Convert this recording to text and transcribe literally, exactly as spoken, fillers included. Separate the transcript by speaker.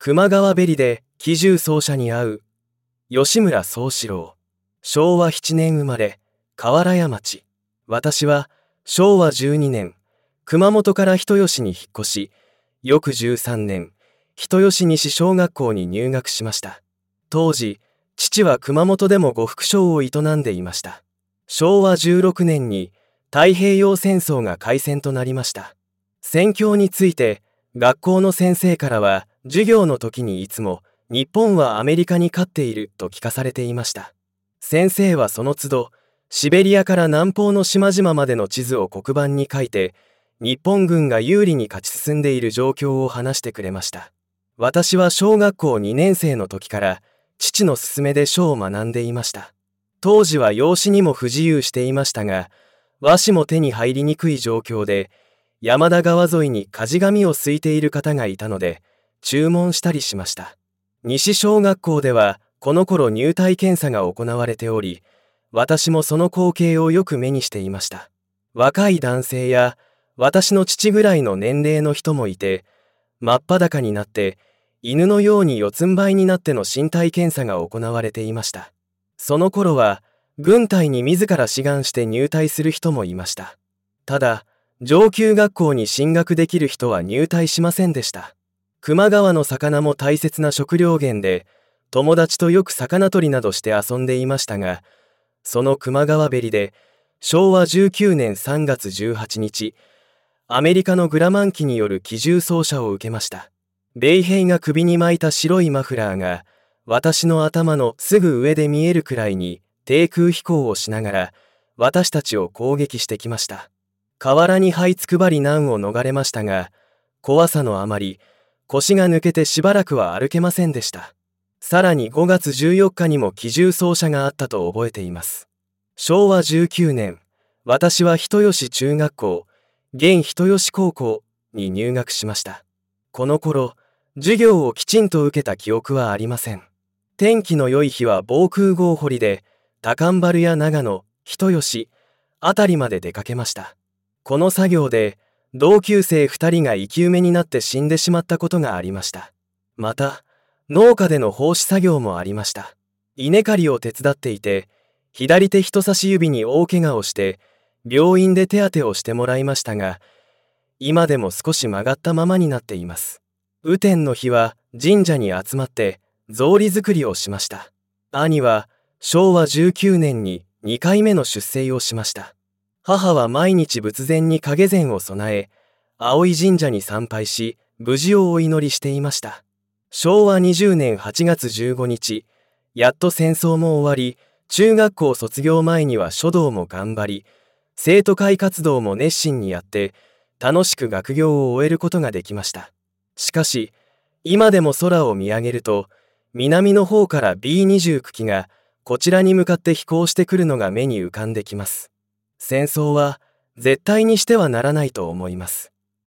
Speaker 1: 球磨川べりで機銃掃射に遭う吉村宗四郎。しょうわななねん生まれ、河原谷町。私はしょうわじゅうにねん、熊本から人吉に引っ越し、翌じゅうさんねん、人吉西小学校に入学しました。当時、父は熊本でも呉服商を営んでいました。しょうわじゅうろくねんに太平洋戦争が開戦となりました。戦況について、学校の先生からは、授業の時にいつも、日本はアメリカに勝っていると聞かされていました。先生はその都度、シベリアから南方の島々までの地図を黒板に書いて、日本軍が有利に勝ち進んでいる状況を話してくれました。私は小学校にねん生の時から、父の勧めで書を学んでいました。当時は用紙にも不自由していましたが、和紙も手に入りにくい状況で、山田川沿いに梶紙をすいている方がいたので、注文したりしました。西小学校では、この頃入隊検査が行われており、私もその光景をよく目にしていました。若い男性や、私の父ぐらいの年齢の人もいて、真っ裸になって、犬のように四つん這いになっての身体検査が行われていました。その頃は、軍隊に自ら志願して入隊する人もいました。ただ、上級学校に進学できる人は入隊しませんでした。球磨川の魚も大切な食料源で、友達とよく魚取りなどして遊んでいましたが、その球磨川べりで、しょうわじゅうきゅうねんさんがつじゅうはちにち、アメリカのグラマン機による機銃掃射を受けました。米兵が首に巻いた白いマフラーが、私の頭のすぐ上で見えるくらいに低空飛行をしながら、私たちを攻撃してきました。河原に這いつくばり難を逃れましたが、怖さのあまり、腰が抜けてしばらくは歩けませんでした。さらにごがつじゅうよっかにも機銃掃射があったと覚えています。しょうわじゅうきゅうねん、私は人吉中学校、現人吉高校に入学しました。この頃、授業をきちんと受けた記憶はありません。天気の良い日は防空壕掘りで、高んばるや長野、人吉、あたりまで出かけました。この作業で、同級生ふたりが生き埋めになって死んでしまったことがありました。また、農家での放飼作業もありました。稲刈りを手伝っていて、左手人差し指に大怪我をして、病院で手当てをしてもらいましたが、今でも少し曲がったままになっています。雨天の日は神社に集まって草履作りをしました。兄はしょうわじゅうきゅうねんににかいめの出征をしました。母は毎日仏前に掛け膳を備え、葵神社に参拝し、無事をお祈りしていました。しょうわにじゅうねんはちがつじゅうごにち、やっと戦争も終わり、中学校卒業前には書道も頑張り、生徒会活動も熱心にやって、楽しく学業を終えることができました。しかし、今でも空を見上げると、南の方から ビーにじゅうきゅう 機がこちらに向かって飛行してくるのが目に浮かんできます。戦争は絶対にしてはならないと思います。